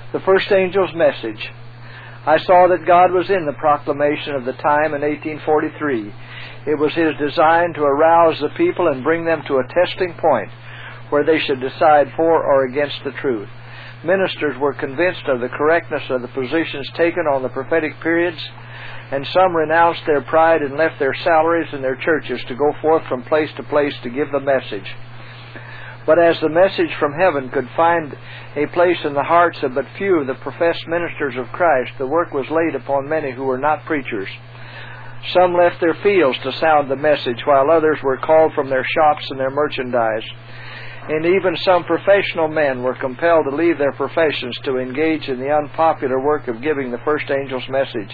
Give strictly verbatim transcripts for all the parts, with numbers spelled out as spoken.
The first angel's message. I saw that God was in the proclamation of the time in eighteen forty-three. It was His design to arouse the people and bring them to a testing point where they should decide for or against the truth. Ministers were convinced of the correctness of the positions taken on the prophetic periods, and some renounced their pride and left their salaries and their churches to go forth from place to place to give the message. But as the message from heaven could find a place in the hearts of but few of the professed ministers of Christ, the work was laid upon many who were not preachers. Some left their fields to sound the message, while others were called from their shops and their merchandise. And even some professional men were compelled to leave their professions to engage in the unpopular work of giving the first angel's message.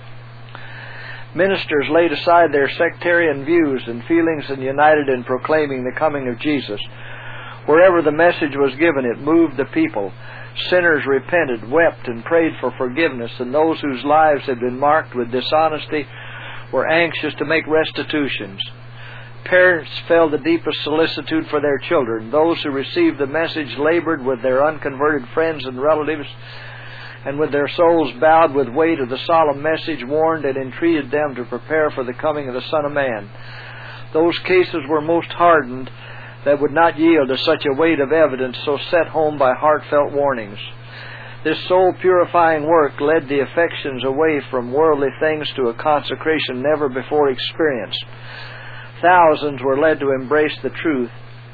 Ministers laid aside their sectarian views and feelings and united in proclaiming the coming of Jesus. Wherever the message was given, it moved the people. Sinners repented, wept, and prayed for forgiveness, and those whose lives had been marked with dishonesty were anxious to make restitutions. Parents felt the deepest solicitude for their children. Those who received the message labored with their unconverted friends and relatives, and with their souls bowed with weight of the solemn message, warned and entreated them to prepare for the coming of the Son of Man. Those cases were most hardened that would not yield to such a weight of evidence so set home by heartfelt warnings. This soul-purifying work led the affections away from worldly things to a consecration never before experienced. Thousands were led to embrace the truth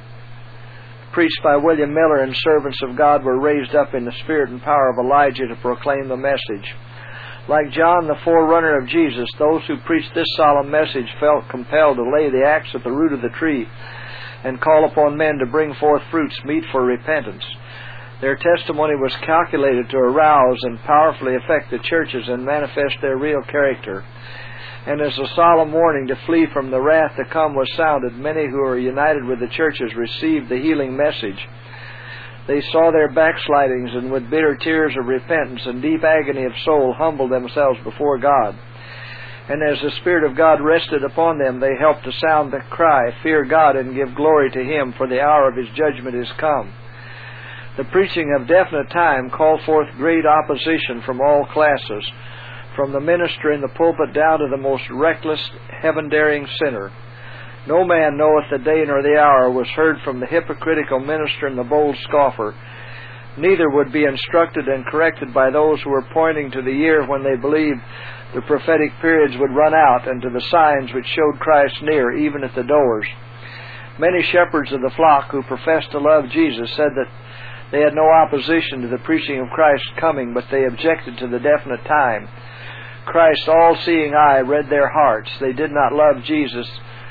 preached by William Miller, and servants of God were raised up in the spirit and power of Elijah to proclaim the message. Like John, the forerunner of Jesus, those who preached this solemn message felt compelled to lay the axe at the root of the tree and call upon men to bring forth fruits meet for repentance. Their testimony was calculated to arouse and powerfully affect the churches and manifest their real character. And as a solemn warning to flee from the wrath to come was sounded, many who were united with the churches received the healing message. They saw their backslidings, and with bitter tears of repentance and deep agony of soul humbled themselves before God. And as the Spirit of God rested upon them, they helped to sound the cry, "Fear God and give glory to Him, for the hour of His judgment is come." The preaching of definite time called forth great opposition from all classes, from the minister in the pulpit down to the most reckless, heaven-daring sinner. "No man knoweth the day nor the hour" was heard from the hypocritical minister and the bold scoffer. Neither would be instructed and corrected by those who were pointing to the year when they believed the prophetic periods would run out, and to the signs which showed Christ near, even at the doors. Many shepherds of the flock who professed to love Jesus said that they had no opposition to the preaching of Christ's coming, but they objected to the definite time. Christ's all-seeing eye read their hearts. They did not love Jesus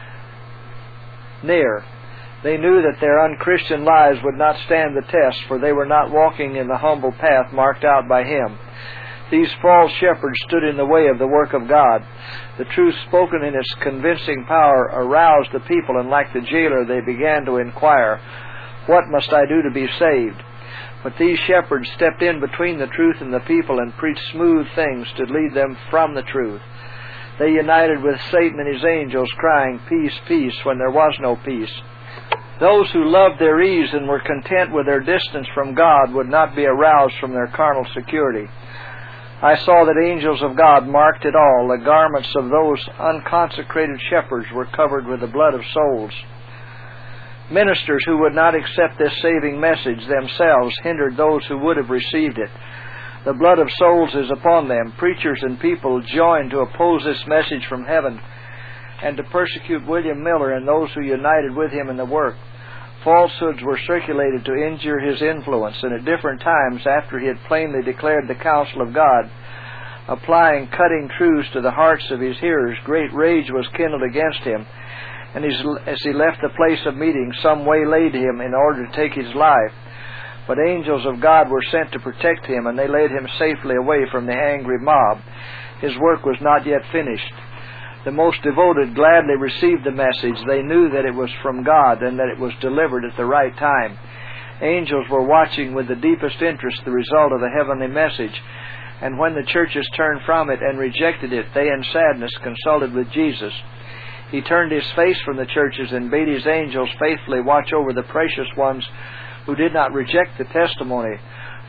near. They knew that their unchristian lives would not stand the test, for they were not walking in the humble path marked out by Him. These false shepherds stood in the way of the work of God. The truth spoken in its convincing power aroused the people, and like the jailer they began to inquire, "What must I do to be saved?" But these shepherds stepped in between the truth and the people and preached smooth things to lead them from the truth. They united with Satan and his angels, crying, "Peace, peace," when there was no peace. Those who loved their ease and were content with their distance from God would not be aroused from their carnal security. I saw that angels of God marked it all. The garments of those unconsecrated shepherds were covered with the blood of souls. Ministers who would not accept this saving message themselves hindered those who would have received it. The blood of souls is upon them. Preachers and people joined to oppose this message from heaven and to persecute William Miller and those who united with him in the work. Falsehoods were circulated to injure his influence, and at different times, after he had plainly declared the counsel of God, applying cutting truths to the hearts of his hearers, great rage was kindled against him, and as he left the place of meeting, some waylaid him in order to take his life. But angels of God were sent to protect him, and they led him safely away from the angry mob. His work was not yet finished. The most devoted gladly received the message. They knew that it was from God and that it was delivered at the right time. Angels were watching with the deepest interest the result of the heavenly message, and when the churches turned from it and rejected it, they in sadness consulted with Jesus. He turned His face from the churches and bade His angels faithfully watch over the precious ones who did not reject the testimony.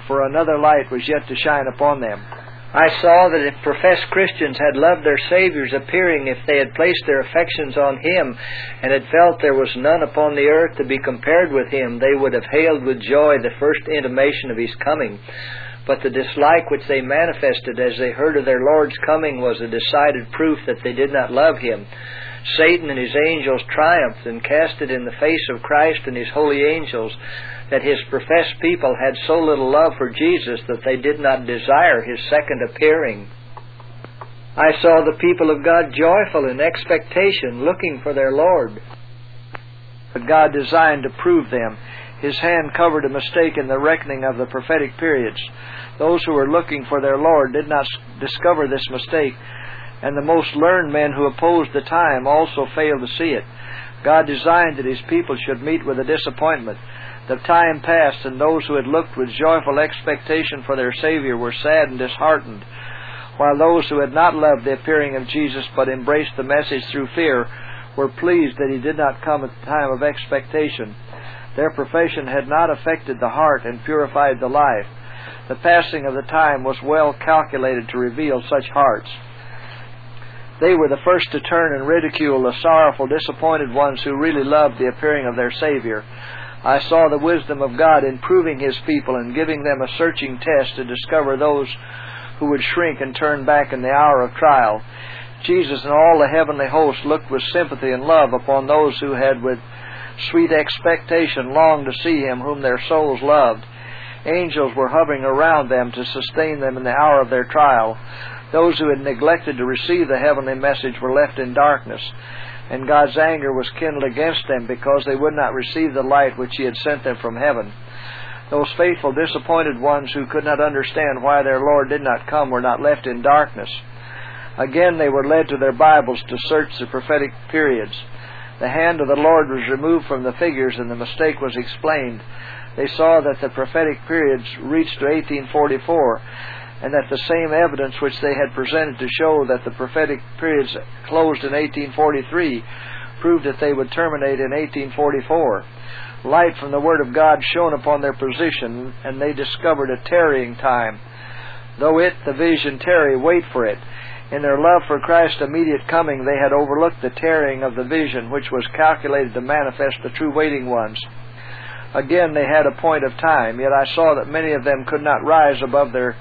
for another light was yet to shine upon them. I saw that if professed Christians had loved their Savior's appearing, if they had placed their affections on Him, and had felt there was none upon the earth to be compared with Him, they would have hailed with joy the first intimation of His coming. But the dislike which they manifested as they heard of their Lord's coming was a decided proof that they did not love Him. Satan and his angels triumphed and cast it in the face of Christ and His holy angels that His professed people had so little love for Jesus that they did not desire His second appearing. I saw the people of God joyful in expectation, looking for their Lord. But God designed to prove them. His hand covered a mistake in the reckoning of the prophetic periods. Those who were looking for their Lord did not discover this mistake, and the most learned men who opposed the time also failed to see it. God designed that His people should meet with a disappointment. The time passed, and those who had looked with joyful expectation for their Savior were sad and disheartened, while those who had not loved the appearing of Jesus but embraced the message through fear were pleased that He did not come at the time of expectation. Their profession had not affected the heart and purified the life. The passing of the time was well calculated to reveal such hearts. They were the first to turn and ridicule the sorrowful, disappointed ones who really loved the appearing of their Savior. I saw the wisdom of God in proving His people and giving them a searching test to discover those who would shrink and turn back in the hour of trial. Jesus and all the heavenly host looked with sympathy and love upon those who had with sweet expectation longed to see Him whom their souls loved. Angels were hovering around them to sustain them in the hour of their trial. Those who had neglected to receive the heavenly message were left in darkness, and God's anger was kindled against them because they would not receive the light which He had sent them from heaven. Those faithful, disappointed ones who could not understand why their Lord did not come were not left in darkness. Again they were led to their Bibles to search the prophetic periods. The hand of the Lord was removed from the figures, and the mistake was explained. They saw that the prophetic periods reached to eighteen forty-four, and that the same evidence which they had presented to show that the prophetic periods closed in eighteen forty-three proved that they would terminate in eighteen forty-four. Light from the Word of God shone upon their position, and they discovered a tarrying time. Though it, the vision, tarry, wait for it. In their love for Christ's immediate coming, they had overlooked the tarrying of the vision, which was calculated to manifest the true waiting ones. Again, they had a point of time, yet I saw that many of them could not rise above their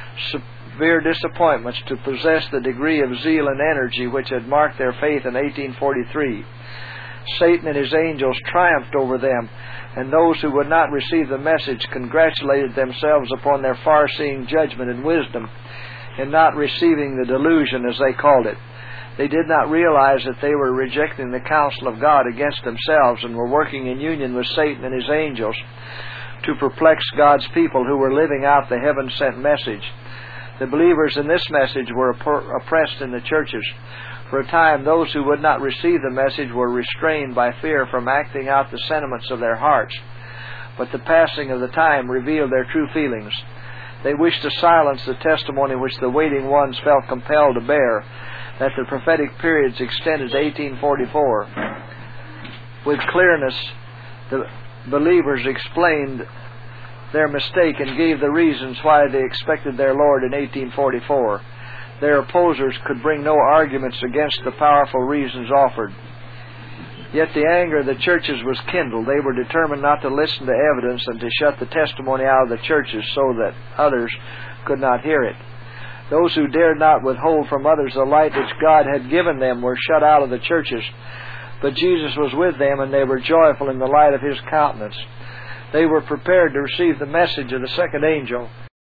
severe disappointments to possess the degree of zeal and energy which had marked their faith in eighteen forty-three. Satan and his angels triumphed over them, and those who would not receive the message congratulated themselves upon their far-seeing judgment and wisdom in not receiving the delusion, as they called it. They did not realize that they were rejecting the counsel of God against themselves and were working in union with Satan and his angels to perplex God's people who were living out the heaven-sent message. The believers in this message were oppressed in the churches. For a time, those who would not receive the message were restrained by fear from acting out the sentiments of their hearts. But the passing of the time revealed their true feelings. They wished to silence the testimony which the waiting ones felt compelled to bear, that the prophetic periods extended to eighteen forty-four. With clearness, the believers explained their mistake and gave the reasons why they expected their Lord in eighteen forty-four. Their opposers could bring no arguments against the powerful reasons offered. Yet the anger of the churches was kindled. They were determined not to listen to evidence and to shut the testimony out of the churches so that others could not hear it. Those who dared not withhold from others the light which God had given them were shut out of the churches. But Jesus was with them, and they were joyful in the light of His countenance. They were prepared to receive the message of the second angel.